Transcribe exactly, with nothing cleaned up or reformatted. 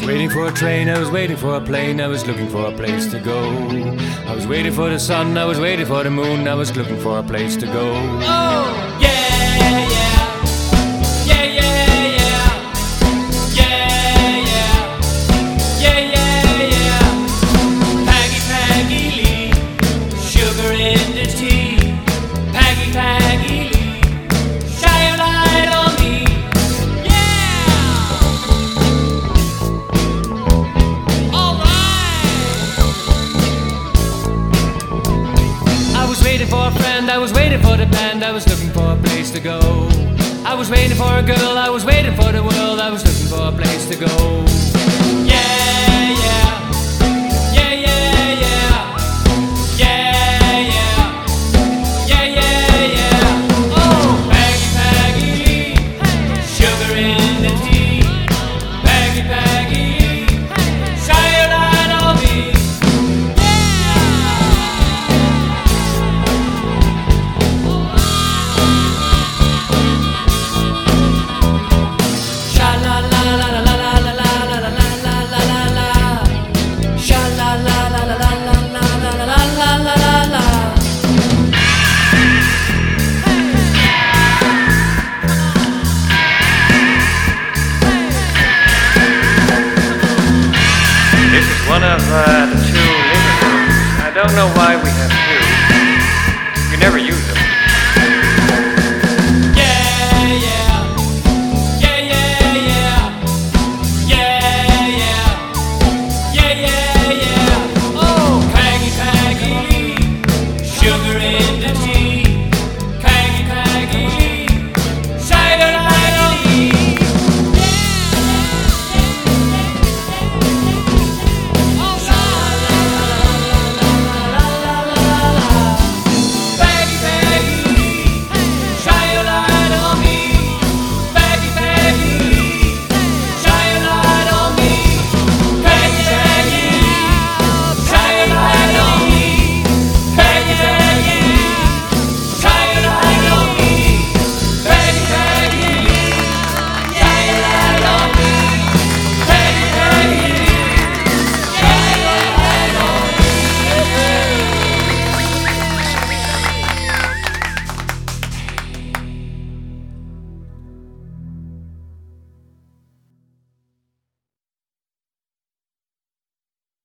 Waiting for a train, I was waiting for a plane, I was looking for a place to go. I was waiting for the sun, I was waiting for the moon, I was looking for a place to go. Oh, yeah, yeah, yeah, yeah, yeah, yeah, yeah, yeah, yeah, yeah. Peggy, Peggy Lee, sugar in the tea. Peggy, Peggy Lee, shine a light on me. I was waiting for a friend, I was waiting for the band, I was looking for a place to go. I was waiting for a girl, I was waiting for the world, I was looking for a place to go. Yeah, yeah, yeah, yeah, yeah, yeah, yeah, yeah, yeah, yeah. Oh, Peggy, Peggy Lee, sugar in the tea. Peggy, Peggy Lee, shine your light on me. One of uh, the two living rooms. I don't know why